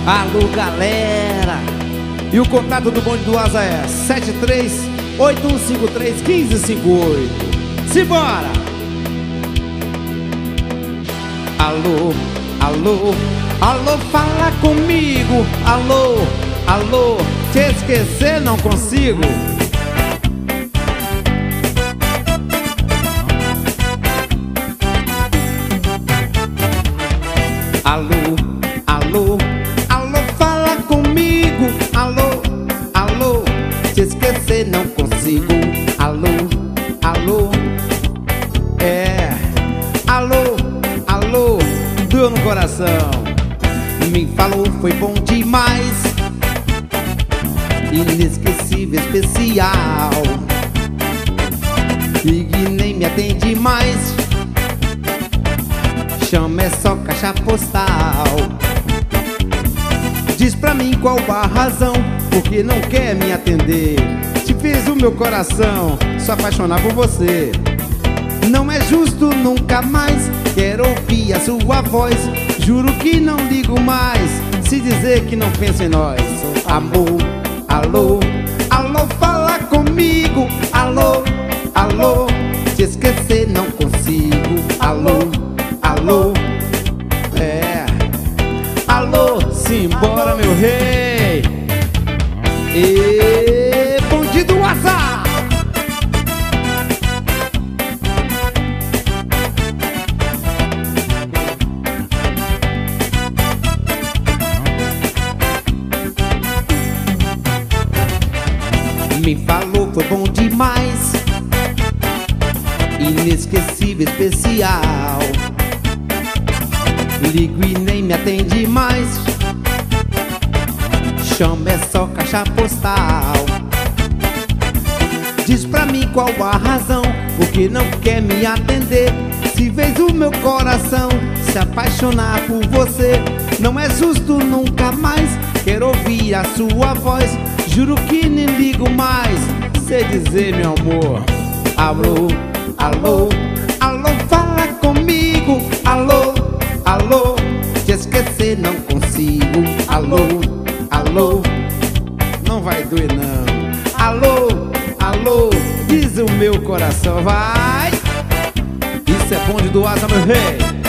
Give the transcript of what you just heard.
Alô, galera! E o contato do bonde do Asa é 73-8153-1558. Simbora! Alô, alô, alô, fala comigo. Alô, alô, te esquecer não consigo. Alô, alô, alô, fala comigo. Alô, alô, te esquecer não consigo. Alô, alô, alô, alô, doeu no coração. Me falou, foi bom demais, inesquecível, especial. Ligue e nem me atende mais, chama é só caixa postal. Diz pra mim qual a razão, porque não quer me atender. Te fez o meu coração se apaixonar por você. Não é justo nunca mais, quero ouvir a sua voz. Juro que não ligo mais, se dizer que não penso em nós. Amor, alô, alô, fala comigo. Alô, alô, te esquecer não consigo. Alô, alô, alô, simbora meu rei. E bonde do azar. Me falou, foi bom demais, inesquecível, especial. Ligo e nem me atende mais, chama é só caixa postal. Diz pra mim qual a razão, porque não quer me atender. Se fez o meu coração se apaixonar por você. Não é justo nunca mais, quero ouvir a sua voz. Juro que nem ligo mais, sei dizer meu amor. Alô, alô, alô, fala comigo. Alô, alô, te esquecer não consigo. Alô, alô, não vai doer não. Alô, alô, diz o meu coração, vai. Isso é bonde do Asa, meu rei.